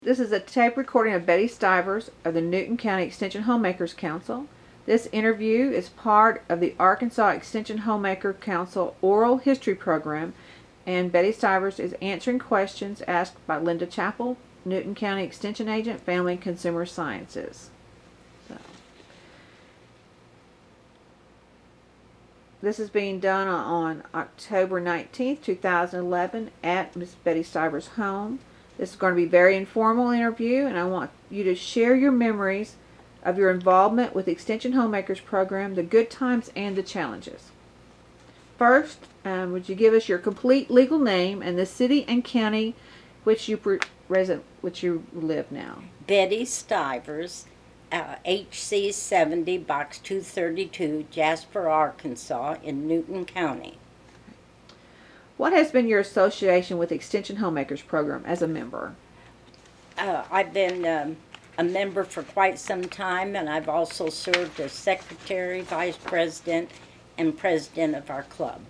This is a tape recording of Betty Stivers of the Newton County Extension Homemakers Council. This interview is part of the Arkansas Extension Homemaker Council Oral History Program, and Betty Stivers is answering questions asked by Linda Chappell, Newton County Extension Agent, Family and Consumer Sciences. This is being done on October 19th, 2011 at Miss Betty Stivers' home. This is going to be a very informal interview, and I want you to share your memories of your involvement with the Extension Homemakers Program, the good times and the challenges. First, would you give us your complete legal name and the city and county which you live now? Betty Stivers, HC 70, Box 232, Jasper, Arkansas, in Newton County. What has been your association with the Extension Homemakers Program as a member? I've been a member for quite some time, and I've also served as secretary, vice president, and president of our club.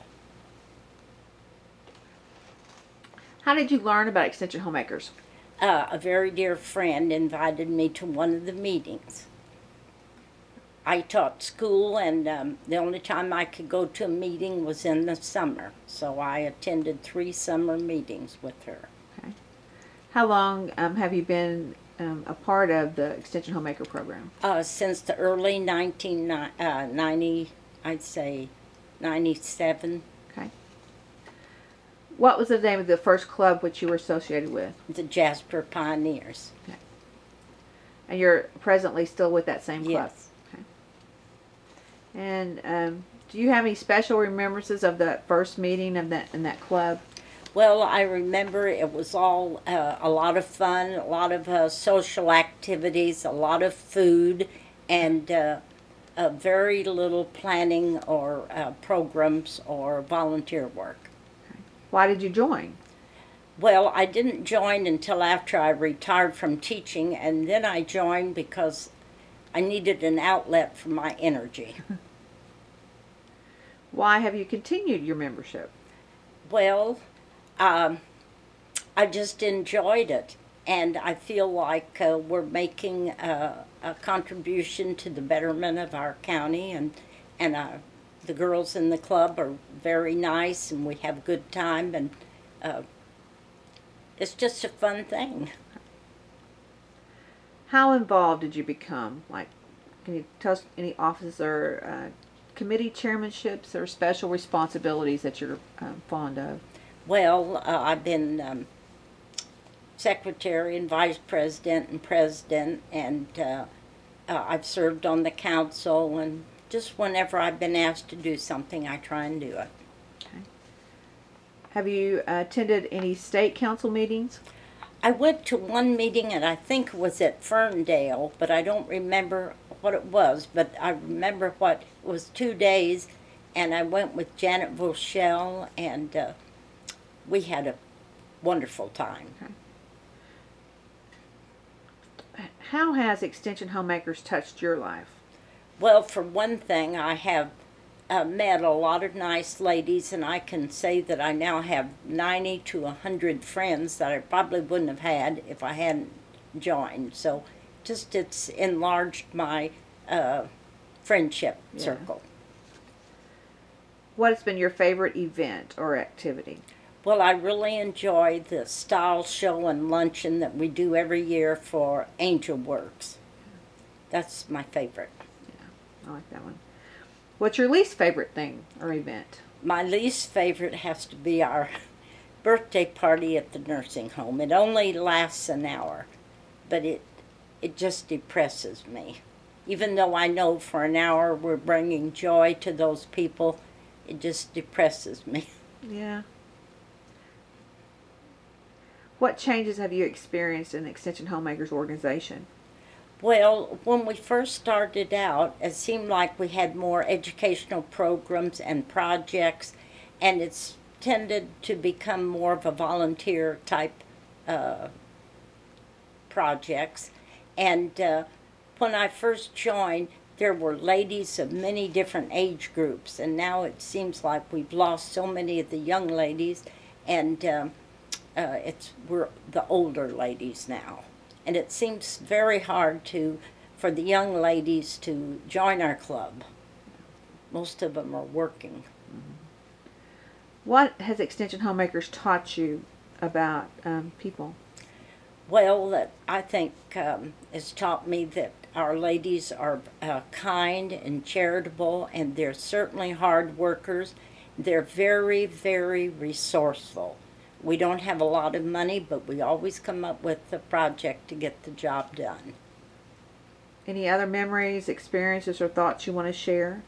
How did you learn about Extension Homemakers? A very dear friend invited me to one of the meetings. I taught school, and the only time I could go to a meeting was in the summer. So I attended 3 summer meetings with her. Okay. How long have you been a part of the Extension Homemaker Program? Since the early 1990, I'd say 97. Okay. What was the name of the first club which you were associated with? The Jasper Pioneers. Okay. And you're presently still with that same club? Yes. And do you have any special remembrances of that first meeting of in that club? Well, I remember it was all a lot of fun, a lot of social activities, a lot of food, and very little planning or programs or volunteer work. Okay. Why did you join? Well, I didn't join until after I retired from teaching, and then I joined because I needed an outlet for my energy. Why have you continued your membership? Well, I just enjoyed it, and I feel like we're making a contribution to the betterment of our county, and the girls in the club are very nice, and we have a good time, and it's just a fun thing. How involved did you become? Like, can you tell us any offices or committee chairmanships or special responsibilities that you're fond of? Well, I've been secretary and vice president and president, and I've served on the council, and just whenever I've been asked to do something, I try and do it. Okay. Have you attended any state council meetings? I went to one meeting, and I think it was at Ferndale, but I don't remember what it was, but I remember what it was 2 days, and I went with Janet Voschel, and we had a wonderful time. Okay. How has Extension Homemakers touched your life? Well, for one thing, I have met a lot of nice ladies, and I can say that I now have 90 to 100 friends that I probably wouldn't have had if I hadn't joined. So just it's enlarged my friendship circle. What has been your favorite event or activity? Well, I really enjoy the style show and luncheon that we do every year for Angel Works. That's my favorite. Yeah, I like that one. What's your least favorite thing or event? My least favorite has to be our birthday party at the nursing home. It only lasts an hour, but it just depresses me. Even though I know for an hour we're bringing joy to those people, it just depresses me. Yeah. What changes have you experienced in the Extension Homemakers organization? Well, when we first started out, it seemed like we had more educational programs and projects, and it's tended to become more of a volunteer type projects. And when I first joined, there were ladies of many different age groups, and now it seems like we've lost so many of the young ladies, and we're the older ladies now. and it seems very hard for the young ladies to join our club. Most of them are working. What has Extension Homemakers taught you about people? Well, that I think has taught me that our ladies are kind and charitable, and they're certainly hard workers. They're very, very resourceful. We don't have a lot of money, but we always come up with a project to get the job done. Any other memories, experiences, or thoughts you want to share?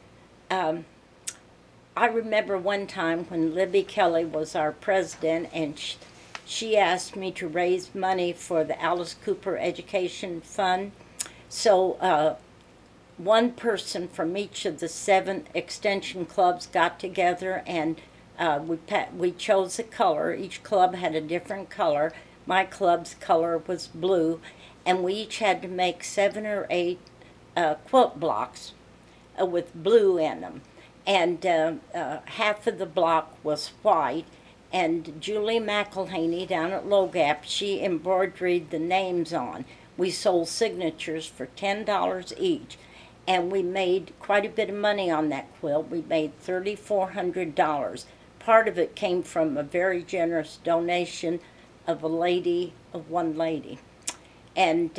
I remember one time when Libby Kelly was our president, and she asked me to raise money for the Alice Cooper Education Fund. So one person from each of the 7 extension clubs got together, and we chose a color. Each club had a different color. My club's color was blue, and we each had to make 7 or 8 quilt blocks with blue in them. And half of the block was white, and Julie McElhaney down at Low Gap, she embroidered the names on. We sold signatures for $10 each, and we made quite a bit of money on that quilt. We made $3,400. Part of it came from a very generous donation of one lady. And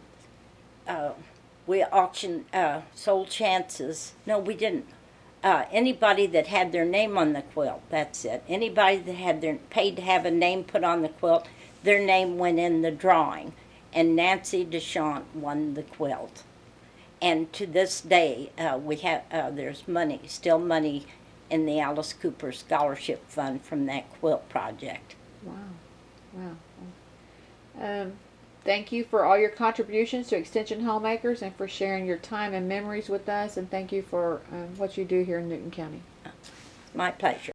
we auctioned, sold chances. No, we didn't. Anybody that had their name on the quilt, that's it. Anybody that had paid to have a name put on the quilt, their name went in the drawing. And Nancy DeShant won the quilt. And to this day, there's still money in the Alice Cooper Scholarship Fund from that quilt project. Wow. Thank you for all your contributions to Extension Homemakers and for sharing your time and memories with us. And thank you for what you do here in Newton County. My pleasure.